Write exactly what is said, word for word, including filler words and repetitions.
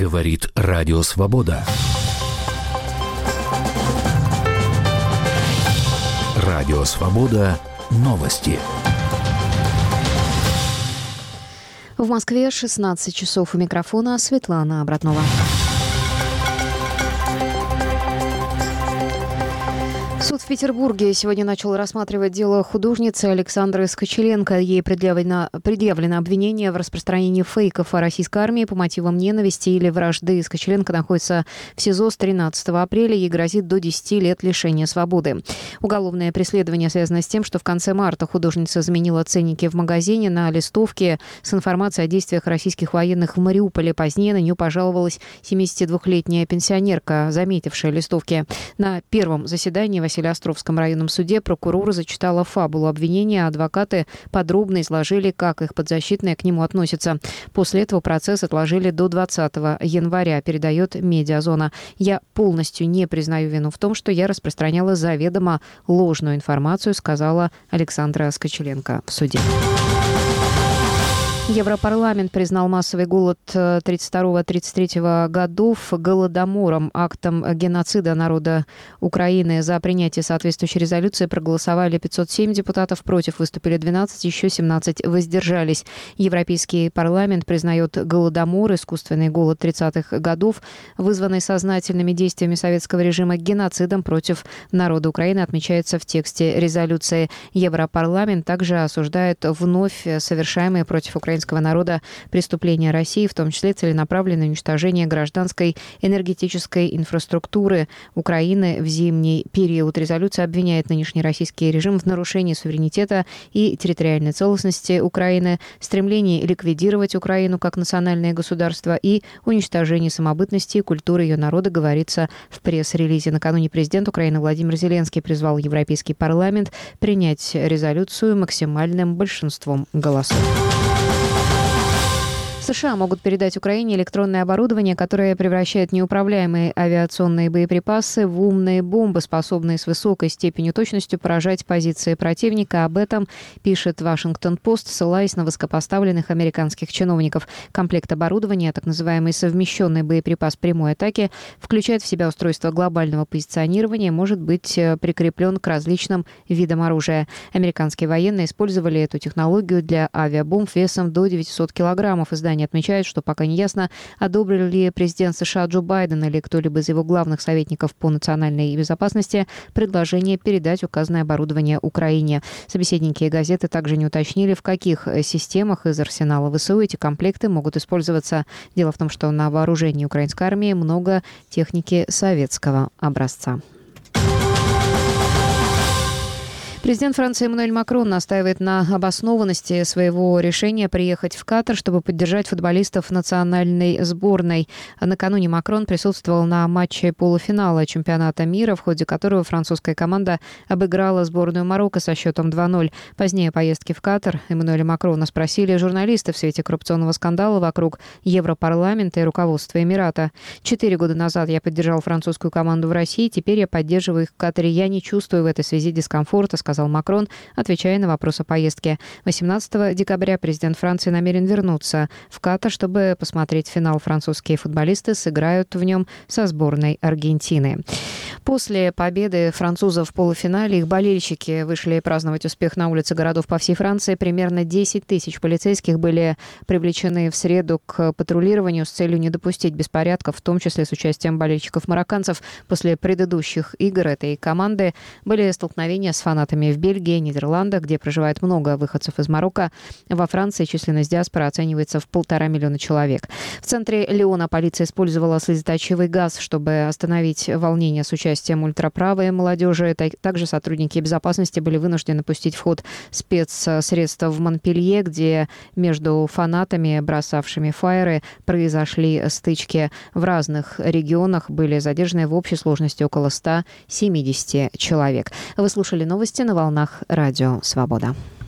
Говорит Радио Свобода. Радио Свобода. Новости. В Москве шестнадцать часов. У микрофона Светлана Обратнова. Суд в Петербурге сегодня начал рассматривать дело художницы Александры Скочеленко. Ей предъявлено, предъявлено обвинение в распространении фейков о российской армии по мотивам ненависти или вражды. Скочеленко находится в СИЗО с тринадцатого апреля. Ей грозит до десяти лет лишения свободы. Уголовное преследование связано с тем, что в конце марта художница заменила ценники в магазине на листовке с информацией о действиях российских военных в Мариуполе. Позднее на нее пожаловалась семидесятидвухлетняя пенсионерка, заметившая листовки. На первом заседании в Василеостровском районном суде прокурор зачитала фабулу обвинения, а адвокаты подробно изложили, как их подзащитные к нему относятся. После этого процесс отложили до двадцатого января, передает Медиазона. «Я полностью не признаю вину в том, что я распространяла заведомо ложную информацию», сказала Александра Скочеленко в суде. Европарламент признал массовый голод тридцать второго — тридцать третьего годов голодомором, актом геноцида народа Украины. За принятие соответствующей резолюции проголосовали пятьсот семь депутатов, против выступили двенадцать, еще семнадцать воздержались. Европейский парламент признает голодомор, искусственный голод тридцатых годов, вызванный сознательными действиями советского режима, геноцидом против народа Украины, отмечается в тексте резолюции. Европарламент также осуждает вновь совершаемые против украинского народа преступления России, в том числе целенаправленное уничтожение гражданской энергетической инфраструктуры Украины в зимний период. Резолюция обвиняет нынешний российский режим в нарушении суверенитета и территориальной целостности Украины, стремлении ликвидировать Украину как национальное государство и уничтожении самобытности и культуры ее народа, говорится в пресс-релизе. Накануне президент Украины Владимир Зеленский призвал Европейский парламент принять резолюцию максимальным большинством голосов. США могут передать Украине электронное оборудование, которое превращает неуправляемые авиационные боеприпасы в умные бомбы, способные с высокой степенью точности поражать позиции противника. Об этом пишет Вашингтон-Пост, ссылаясь на высокопоставленных американских чиновников. Комплект оборудования, так называемый совмещенный боеприпас прямой атаки, включает в себя устройство глобального позиционирования, может быть прикреплен к различным видам оружия. Американские военные использовали эту технологию для авиабомб весом до девятисот килограммов. Издание отмечает, что пока не ясно, одобрил ли президент США Джо Байден или кто-либо из его главных советников по национальной безопасности предложение передать указанное оборудование Украине. Собеседники газеты также не уточнили, в каких системах из арсенала ВСУ эти комплекты могут использоваться. Дело в том, что на вооружении украинской армии много техники советского образца. Президент Франции Эммануэль Макрон настаивает на обоснованности своего решения приехать в Катар, чтобы поддержать футболистов национальной сборной. Накануне Макрон присутствовал на матче полуфинала чемпионата мира, в ходе которого французская команда обыграла сборную Марокко со счетом два ноль. Позднее о поездке в Катар Эммануэля Макрона спросили журналисты в свете коррупционного скандала вокруг Европарламента и руководства Эмирата. «Четыре года назад я поддержал французскую команду в России, теперь я поддерживаю их в Катаре. Я не чувствую в этой связи дискомфорта», сказал сказал Макрон, отвечая на вопрос о поездке. восемнадцатого декабря президент Франции намерен вернуться в Катар, чтобы посмотреть финал. Французские футболисты сыграют в нем со сборной Аргентины. После победы французов в полуфинале их болельщики вышли праздновать успех на улице городов по всей Франции. Примерно десять тысяч полицейских были привлечены в среду к патрулированию с целью не допустить беспорядков, в том числе с участием болельщиков-марокканцев. После предыдущих игр этой команды были столкновения с фанатами в Бельгии, Нидерландах, где проживает много выходцев из Марокко. Во Франции численность диаспоры оценивается в полтора миллиона человек. В центре Лиона полиция использовала слезоточивый газ, чтобы остановить волнения с участием ультраправой молодежи. Также сотрудники безопасности были вынуждены пустить в ход спецсредства в Монпелье, где между фанатами, бросавшими фаеры, произошли стычки. В разных регионах были задержаны в общей сложности около ста семидесяти человек. Вы слушали новости на волнах Радио Свобода.